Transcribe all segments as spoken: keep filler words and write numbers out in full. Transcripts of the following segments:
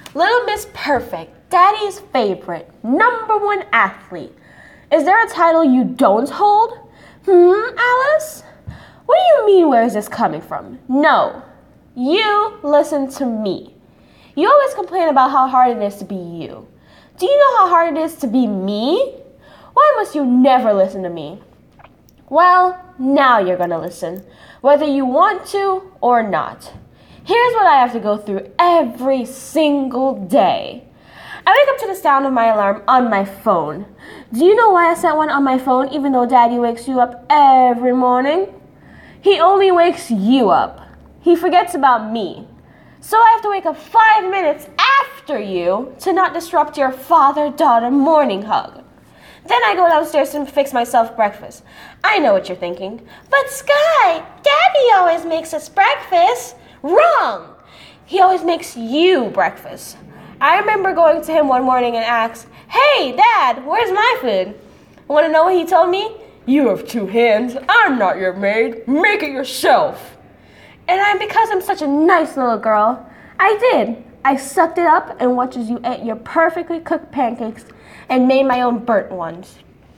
Little Miss Perfect, Daddy's favorite, number one athlete. Is there a title you don't hold? Hmm, Alice? What do you mean, where is this coming from? No, you listen to me. You always complain about how hard it is to be you. Do you know how hard it is to be me? Why must you never listen to me? Well, now you're gonna listen, whether you want to or not. Here's what I have to go through every single day. I wake up to the sound of my alarm on my phone. Do you know why I set one on my phone even though Daddy wakes you up every morning? He only wakes you up. He forgets about me. So I have to wake up five minutes after you to not disrupt your father-daughter morning hug. Then I go downstairs and fix myself breakfast. I know what you're thinking. But Sky, Daddy always makes us breakfast. Wrong! He always makes you breakfast. I remember going to him one morning and asked, "Hey, Dad, where's my food?" Want to know what he told me? "You have two hands. I'm not your maid. Make it yourself." And I, because I'm such a nice little girl, I did. I sucked it up and watched as you ate your perfectly cooked pancakes and made my own burnt ones.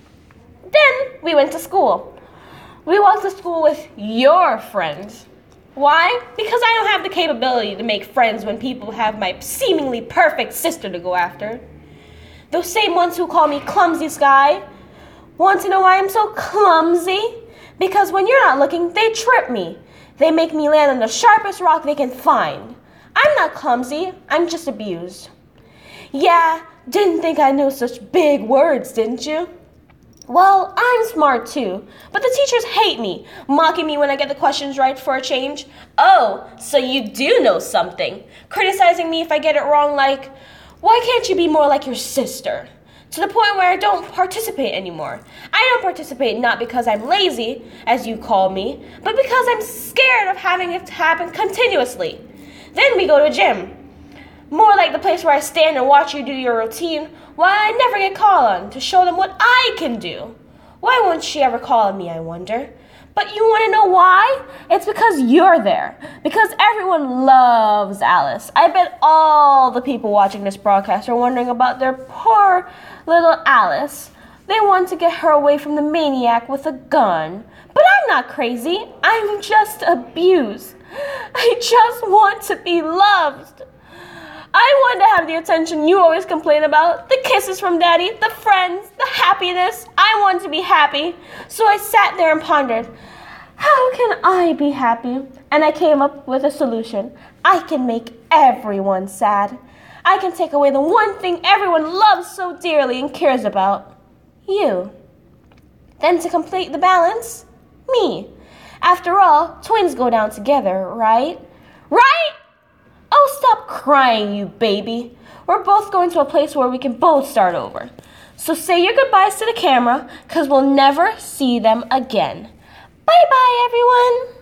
Then we went to school. We walked to school with your friends. Why? Because I don't have the capability to make friends when people have my seemingly perfect sister to go after. Those same ones who call me Clumsy Sky. Want to know why I'm so clumsy? Because when you're not looking, they trip me. They make me land on the sharpest rock they can find. I'm not clumsy, I'm just abused. Yeah, didn't think I knew such big words, didn't you? Well, I'm smart too, but the teachers hate me, mocking me when I get the questions right for a change. Oh, so you do know something. Criticizing me if I get it wrong, like, why can't you be more like your sister? To the point where I don't participate anymore. I don't participate not because I'm lazy, as you call me, but because I'm scared of having it happen continuously. Then we go to a gym. More like the place where I stand and watch you do your routine while I never get called on to show them what I can do. Why won't she ever call on me, I wonder? But you want to know why? It's because you're there. Because everyone loves Alice. I bet all the people watching this broadcast are wondering about their poor little Alice. They want to get her away from the maniac with a gun. But I'm not crazy. I'm just abused. I just want to be loved. I want to have the attention you always complain about, the kisses from Daddy, the friends, the happiness. I want to be happy. So I sat there and pondered, how can I be happy? And I came up with a solution. I can make everyone sad. I can take away the one thing everyone loves so dearly and cares about, you. Then to complete the balance, me. After all, twins go down together, right? Right? Oh, stop crying, you baby. We're both going to a place where we can both start over. So say your goodbyes to the camera, because we'll never see them again. Bye-bye, everyone.